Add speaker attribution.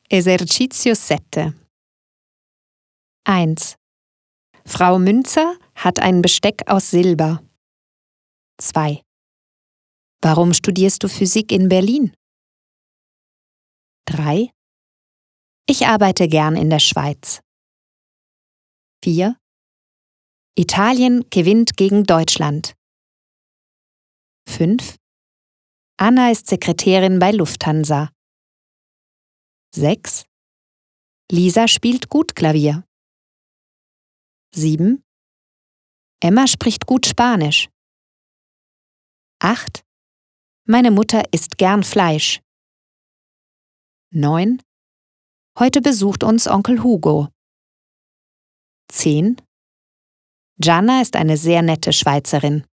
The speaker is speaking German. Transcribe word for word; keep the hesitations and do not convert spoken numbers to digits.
Speaker 1: Esercizio sieben. eins. Frau Münzer hat ein Besteck aus Silber. zwei. Warum studierst du Physik in Berlin? drei. Ich arbeite gern in der Schweiz. vier. Italien gewinnt gegen Deutschland. fünf. Anna ist Sekretärin bei Lufthansa. sechs. Lisa spielt gut Klavier. sieben. Emma spricht gut Spanisch. acht. Meine Mutter isst gern Fleisch. neun. Heute besucht uns Onkel Hugo. zehn. Gianna ist eine sehr nette Schweizerin.